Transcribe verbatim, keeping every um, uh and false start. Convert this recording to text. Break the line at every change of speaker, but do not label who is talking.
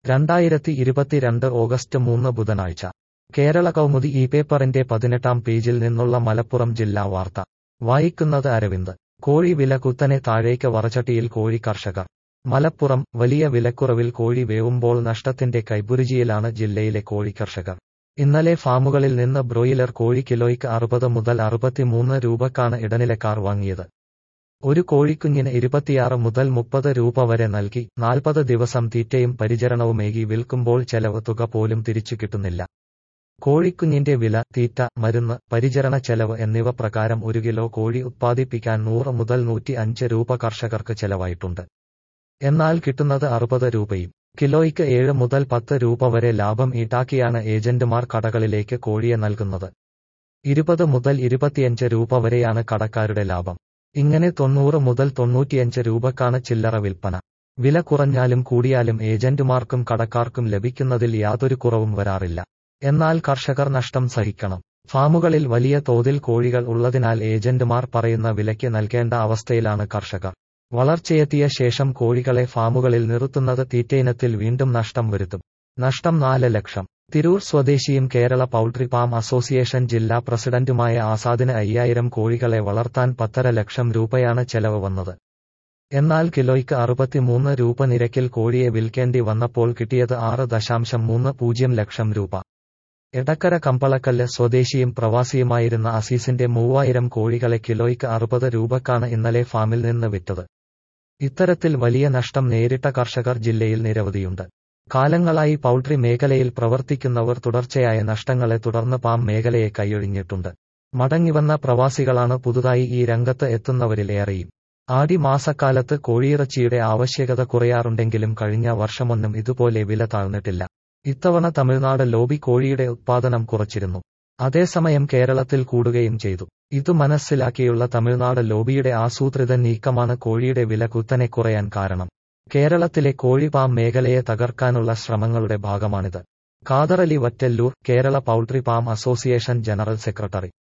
രണ്ടായിരത്തി ഇരുപത്തിരണ്ട് ഓഗസ്റ്റ് മൂന്ന് ബുധനാഴ്ച കേരള കൗമുദി ഈ പേപ്പറിന്റെ പതിനെട്ടാം പേജിൽ നിന്നുള്ള മലപ്പുറം ജില്ലാ വാർത്ത വായിക്കുന്നത് അരവിന്ദ്. കോഴി വില കുത്തനെ താഴേക്ക് വറചട്ടിയിൽ കോഴി കർഷകർ. മലപ്പുറം വലിയ വിലക്കുറവിൽ കോഴി വേവുമ്പോൾ നഷ്ടത്തിന്റെ കൈപ്പുരുജിയിലാണ് ജില്ലയിലെ കോഴി കർഷകർ. ഇന്നലെ ഫാമുകളിൽ നിന്ന് ബ്രോയിലർ കോഴി കിലോയ്ക്ക് അറുപത് മുതൽ അറുപത്തിമൂന്ന് രൂപക്കാണ് ഇടനിലക്കാർ വാങ്ങിയത്. ഒരു കോഴിക്കുഞ്ഞിന് ഇരുപത്തിയാറ് മുതൽ മുപ്പത് രൂപ വരെ നൽകി നാൽപ്പത് ദിവസം തീറ്റയും പരിചരണവുമേകി വിൽക്കുമ്പോൾ ചെലവ് തുക പോലും തിരിച്ചു കിട്ടുന്നില്ല. കോഴിക്കുഞ്ഞിന്റെ വില, തീറ്റ, മരുന്ന്, പരിചരണ ചെലവ് എന്നിവ പ്രകാരം ഒരു കിലോ കോഴി ഉത്പാദിപ്പിക്കാൻ നൂറ് മുതൽ നൂറ്റി അഞ്ച് രൂപ കർഷകർക്ക് ചെലവായിട്ടുണ്ട്. എന്നാൽ കിട്ടുന്നത് അറുപത് രൂപയും. കിലോയ്ക്ക് ഏഴ് മുതൽ പത്ത് രൂപ വരെ ലാഭം ഈട്ടാക്കിയാണ് ഏജന്റുമാർ കടകളിലേക്ക് കോഴിയെ നൽകുന്നത്. ഇരുപത് മുതൽ ഇരുപത്തിയഞ്ച് രൂപ വരെയാണ് കടക്കാരുടെ ലാഭം. ഇങ്ങനെ തൊണ്ണൂറ് മുതൽ തൊണ്ണൂറ്റിയഞ്ച് രൂപക്കാണ് ചില്ലറ വിൽപ്പന. വില കുറഞ്ഞാലും കൂടിയാലും ഏജന്റുമാർക്കും കടക്കാർക്കും ലഭിക്കുന്നതിൽ യാതൊരു കുറവും വരാറില്ല. എന്നാൽ കർഷകർ നഷ്ടം സഹിക്കണം. ഫാമുകളിൽ വലിയ തോതിൽ കോഴികൾ ഉള്ളതിനാൽ ഏജന്റുമാർ പറയുന്ന വിലയ്ക്ക് നൽകേണ്ട അവസ്ഥയിലാണ് കർഷകർ. വളർച്ചയെത്തിയ ശേഷം കോഴികളെ ഫാമുകളിൽ നിർത്തുന്നത് തീറ്റയിനത്തിൽ വീണ്ടും നഷ്ടം വരുത്തും. നഷ്ടം നാല് ലക്ഷം. തിരൂർ സ്വദേശിയും കേരള പൗൾട്രി ഫാം അസോസിയേഷൻ ജില്ലാ പ്രസിഡന്റുമായ ആസാദിന് അയ്യായിരം കോഴികളെ വളർത്താൻ പത്തര ലക്ഷം രൂപയാണ് ചെലവ് വന്നത്. എന്നാൽ കിലോയ്ക്ക് അറുപത്തിമൂന്ന് രൂപ നിരക്കിൽ കോഴിയെ വിൽക്കേണ്ടി വന്നപ്പോൾ കിട്ടിയത് ആറ് ദശാംശം മൂന്ന് പൂജ്യം ലക്ഷം രൂപ. എടക്കര കമ്പളക്കല്ല് സ്വദേശിയും പ്രവാസിയുമായിരുന്ന അസീസിന്റെ മൂവായിരം കോഴികളെ കിലോയ്ക്ക് അറുപത് രൂപക്കാണ് ഇന്നലെ ഫാമിൽ നിന്ന് വിറ്റത്. ഇത്തരത്തിൽ വലിയ നഷ്ടം നേരിട്ട കർഷകർ ജില്ലയിൽ നിരവധിയുണ്ട്. കാലങ്ങളായി പൗൾട്രി മേഖലയിൽ പ്രവർത്തിക്കുന്നവർ തുടർച്ചയായ നഷ്ടങ്ങളെ തുടർന്ന് പാം മേഖലയെ കൈയൊഴിഞ്ഞിട്ടുണ്ട്. മടങ്ങിവന്ന പ്രവാസികളാണ് പുതുതായി ഈ രംഗത്ത് എത്തുന്നവരിൽ ഏറെയും. ആടി മാസക്കാലത്ത് കോഴിയിറച്ചിയുടെ ആവശ്യകത കുറയാറുണ്ടെങ്കിലും കഴിഞ്ഞ വർഷമൊന്നും ഇതുപോലെ വില താഴ്ന്നിട്ടില്ല. ഇത്തവണ തമിഴ്നാട് ലോബി കോഴിയുടെ ഉത്പാദനം കുറച്ചിരുന്നു. അതേസമയം കേരളത്തിൽ കൂടുകയും ചെയ്തു. ഇതു മനസ്സിലാക്കിയുള്ള തമിഴ്നാട് ലോബിയുടെ ആസൂത്രിത നീക്കമാണ് കോഴിയുടെ വില കുത്തനെ കുറയാൻ കാരണം. കേരളത്തിലെ കോഴി ഫാം മേഖലയെ തകർക്കാനുള്ള ശ്രമങ്ങളുടെ ഭാഗമാണിത്. Khader Ali Vattallur, Kerala poultry farm association general secretary.